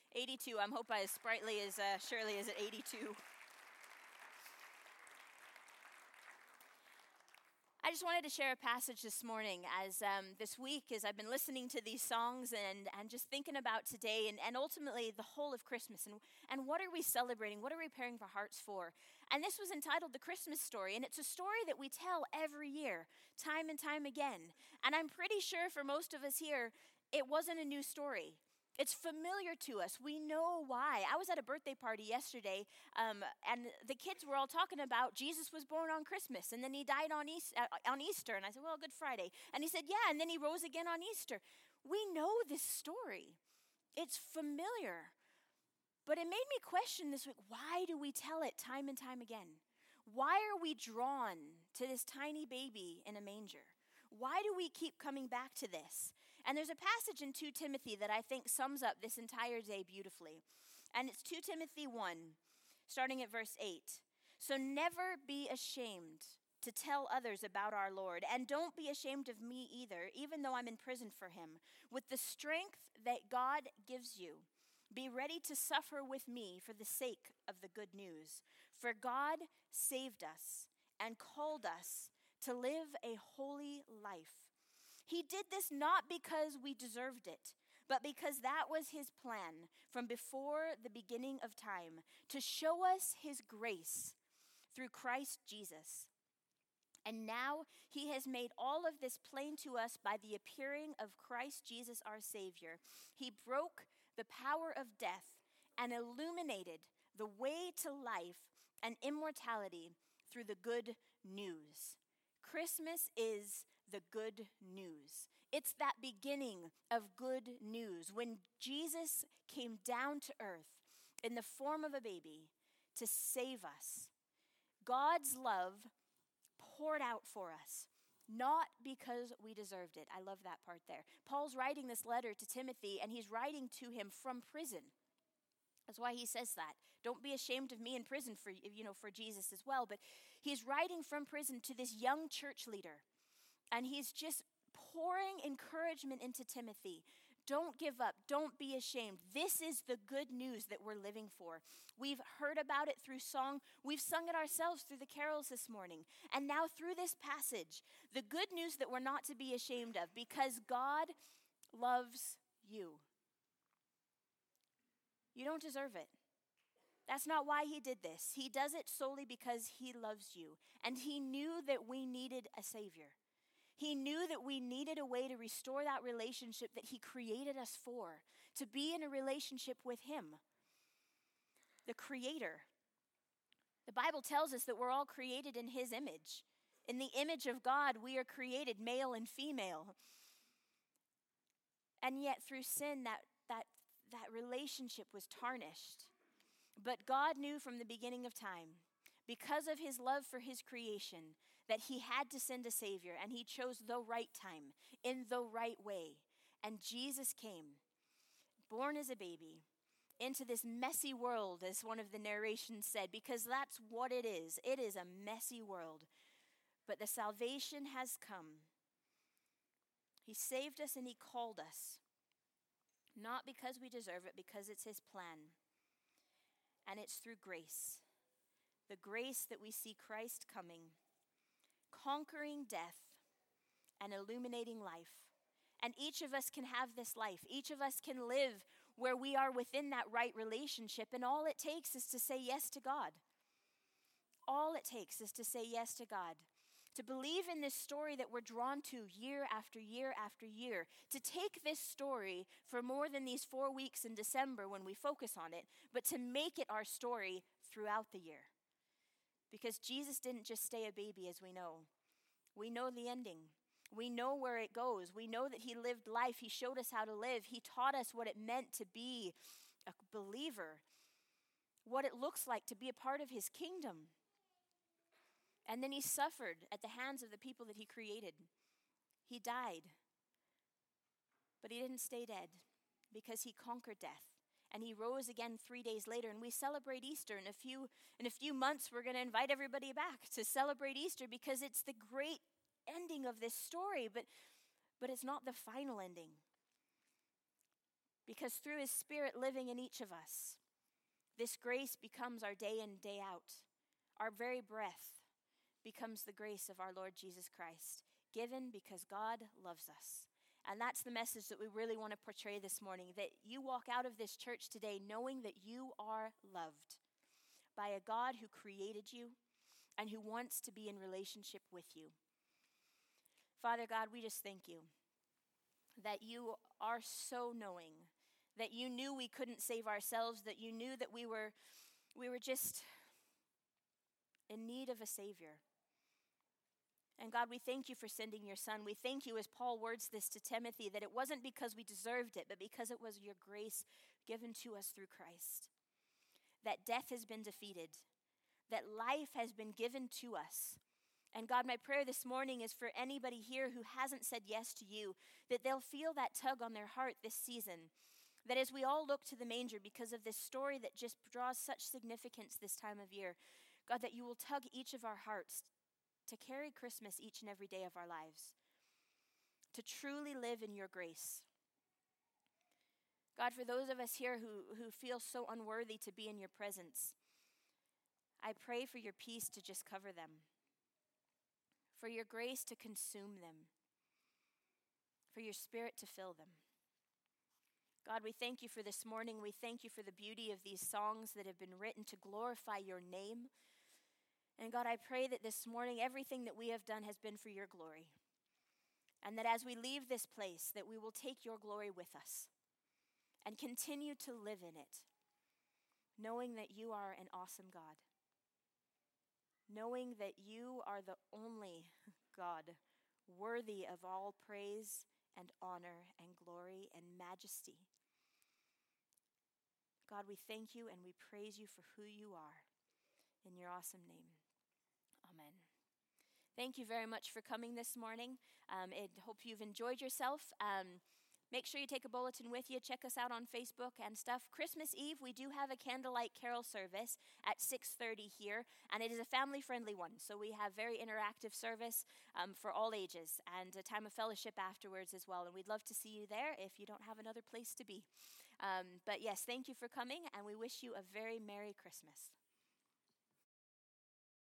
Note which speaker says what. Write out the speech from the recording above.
Speaker 1: 82. I'm hoping as sprightly as Shirley is at 82. I just wanted to share a passage this morning as this week as I've been listening to these songs and just thinking about today and ultimately the whole of Christmas and what are we celebrating? What are we preparing our hearts for? And this was entitled The Christmas Story, and it's a story that we tell every year, time and time again. And I'm pretty sure for most of us here, it wasn't a new story. It's familiar to us. We know why. I was at a birthday party yesterday, and the kids were all talking about Jesus was born on Christmas, and then he died on Easter. And I said, well, Good Friday. And he said, yeah, and then he rose again on Easter. We know this story. It's familiar. But it made me question this week, why do we tell it time and time again? Why are we drawn to this tiny baby in a manger? Why do we keep coming back to this? And there's a passage in 2 Timothy that I think sums up this entire day beautifully. And it's 2 Timothy 1, starting at verse 8. So never be ashamed to tell others about our Lord. And don't be ashamed of me either, even though I'm in prison for him. With the strength that God gives you, be ready to suffer with me for the sake of the good news. For God saved us and called us to live a holy life. He did this not because we deserved it, but because that was his plan from before the beginning of time, to show us his grace through Christ Jesus. And now he has made all of this plain to us by the appearing of Christ Jesus our Savior. He broke the power of death and illuminated the way to life and immortality through the good news. Christmas is the good news. It's that beginning of good news when Jesus came down to earth in the form of a baby to save us. God's love poured out for us, not because we deserved it. I love that part there. Paul's writing this letter to Timothy, and he's writing to him from prison. That's why he says that. Don't be ashamed of me in prison for Jesus as well. But he's writing from prison to this young church leader. And he's just pouring encouragement into Timothy. Don't give up. Don't be ashamed. This is the good news that we're living for. We've heard about it through song. We've sung it ourselves through the carols this morning. And now through this passage, the good news that we're not to be ashamed of, because God loves you. You don't deserve it. That's not why he did this. He does it solely because he loves you. And he knew that we needed a Savior. He knew that we needed a way to restore that relationship that he created us for, to be in a relationship with him, the Creator. The Bible tells us that we're all created in his image. In the image of God, we are created male and female. And yet through sin, that relationship was tarnished. But God knew from the beginning of time, because of his love for his creation, that he had to send a Savior, and he chose the right time, in the right way. And Jesus came, born as a baby, into this messy world, as one of the narrations said, because that's what it is. It is a messy world. But the salvation has come. He saved us and he called us. Not because we deserve it, because it's his plan. And it's through grace. The grace that we see Christ coming, conquering death and illuminating life. And each of us can have this life. Each of us can live where we are within that right relationship. And all it takes is to say yes to God. All it takes is to say yes to God. To believe in this story that we're drawn to year after year after year. To take this story for more than these 4 weeks in December when we focus on it, but to make it our story throughout the year. Because Jesus didn't just stay a baby, as we know. We know the ending. We know where it goes. We know that he lived life. He showed us how to live. He taught us what it meant to be a believer. What it looks like to be a part of his kingdom. And then he suffered at the hands of the people that he created. He died. But he didn't stay dead because he conquered death. And he rose again 3 days later. And we celebrate Easter. In a few months, we're going to invite everybody back to celebrate Easter because it's the great ending of this story. But it's not the final ending. Because through his Spirit living in each of us, this grace becomes our day in, day out. Our very breath becomes the grace of our Lord Jesus Christ, given because God loves us. And that's the message that we really want to portray this morning, that you walk out of this church today knowing that you are loved by a God who created you and who wants to be in relationship with you. Father God, we just thank you that you are so knowing, that you knew we couldn't save ourselves, that you knew that we were just in need of a Savior. And God, we thank you for sending your Son. We thank you, as Paul words this to Timothy, that it wasn't because we deserved it, but because it was your grace given to us through Christ. That death has been defeated, that life has been given to us. And God, my prayer this morning is for anybody here who hasn't said yes to you, that they'll feel that tug on their heart this season. That as we all look to the manger because of this story that just draws such significance this time of year, God, that you will tug each of our hearts to carry Christmas each and every day of our lives, to truly live in your grace. God, for those of us here who feel so unworthy to be in your presence, I pray for your peace to just cover them, for your grace to consume them, for your Spirit to fill them. God, we thank you for this morning. We thank you for the beauty of these songs that have been written to glorify your name. And God, I pray that this morning everything that we have done has been for your glory. And that as we leave this place, that we will take your glory with us and continue to live in it, knowing that you are an awesome God, knowing that you are the only God worthy of all praise and honor and glory and majesty. God, we thank you and we praise you for who you are. In your awesome name, amen. Thank you very much for coming this morning. I hope you've enjoyed yourself. Make sure you take a bulletin with you. Check us out on Facebook and stuff. Christmas Eve, we do have a candlelight carol service at 6:30 here, and it is a family-friendly one. So we have very interactive service for all ages and a time of fellowship afterwards as well. And we'd love to see you there if you don't have another place to be. But yes, thank you for coming, and we wish you a very Merry Christmas.